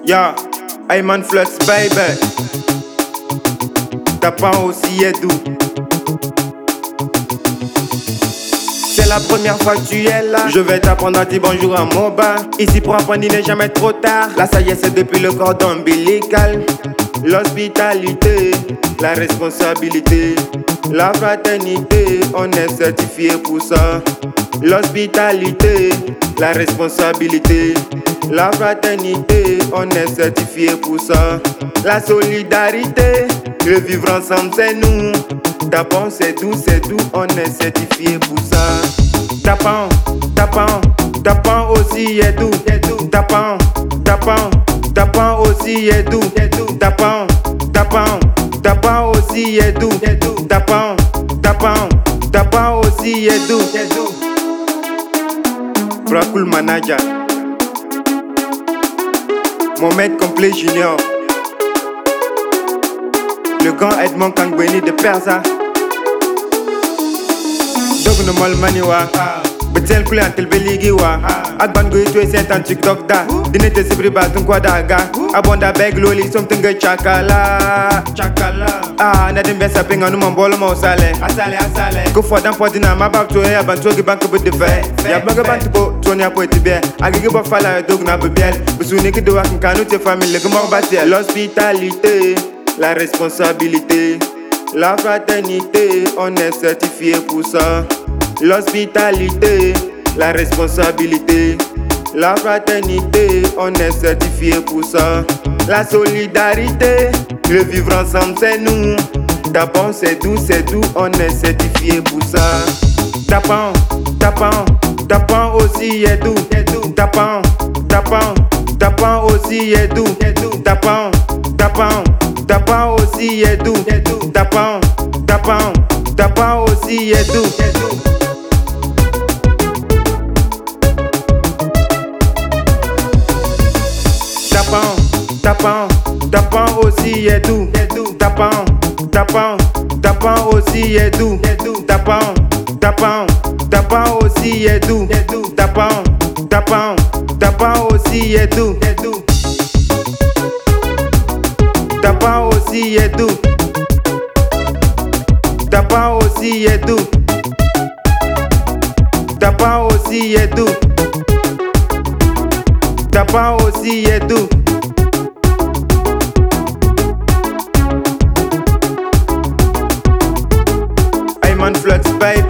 Ya, Ayman Flux, baby. Tapant aussi est doux. C'est la première fois que tu es là. Je vais t'apprendre à dire bonjour à mon bas. Ici pour apprendre il n'est jamais trop tard. Là ça y est, c'est depuis le cordon ombilical. L'hospitalité, la responsabilité, la fraternité, on est certifié pour ça. L'hospitalité, la responsabilité, la fraternité, on est certifié pour ça. La solidarité, le vivre ensemble c'est nous. Tapant c'est doux, on est certifié pour ça. Tapant, tapant, tapant aussi est doux. Tapant, tapant, tapant aussi est doux. Tapant, tapant, tapant aussi est doux. Tapant, tapant, tapant aussi est doux. Bracoul manager, Mohamed Complet Junior, le grand Edmond Kangweni de Persa. Dog no mal maniwa, betel kule antel beligiwa. Agban go itu esen tan TikTok da. Dine te sibri batun kwa daga. Abonda beg loli something ge chakala. Ah, na dem besa pinga no mbolo mo sale. Asale. Go for dan podina ma bab to ya ban to ge bank bu de fe. Ya baga ban to Tonya po etibia. Agige bo fala dog na bebiel. Busuni ke do akin kanu te famille ge mo batia. L'hospitalité, la responsabilité, la fraternité, on est certifié pour ça. L'hospitalité, la responsabilité, la fraternité, on est certifié pour ça. La solidarité, le vivre ensemble c'est nous. Tapant c'est doux, on est certifié pour ça. Tapant, tapant, tapant aussi est doux. Tapant, tapant, tapant aussi est doux. Tapant, tapant, tapant aussi est doux. Tapant, tapant, tapant aussi est doux. Tapant, tapant, tapant aussi est doux. Tapant, tapant, tapant aussi est doux. Tapant, tapant, tapant aussi est doux. Tapant, tapant, tapant aussi est doux. Tapant aussi est doux. Tapant aussi est doux. Tapant aussi est doux. Tapant aussi est doux. Ayman Flux, baby.